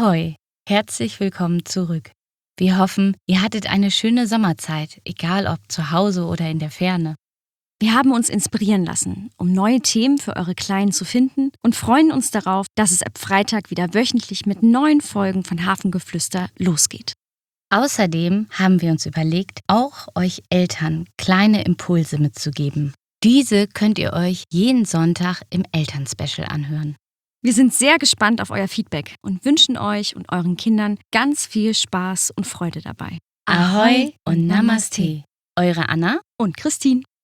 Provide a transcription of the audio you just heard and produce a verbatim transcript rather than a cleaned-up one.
Ahoi, herzlich willkommen zurück. Wir hoffen, ihr hattet eine schöne Sommerzeit, egal ob zu Hause oder in der Ferne. Wir haben uns inspirieren lassen, um neue Themen für eure Kleinen zu finden und freuen uns darauf, dass es ab Freitag wieder wöchentlich mit neuen Folgen von Hafengeflüster losgeht. Außerdem haben wir uns überlegt, auch euch Eltern kleine Impulse mitzugeben. Diese könnt ihr euch jeden Sonntag im Elternspecial anhören. Wir sind sehr gespannt auf euer Feedback und wünschen euch und euren Kindern ganz viel Spaß und Freude dabei. Ahoi und Namaste. Eure Anna und Christine.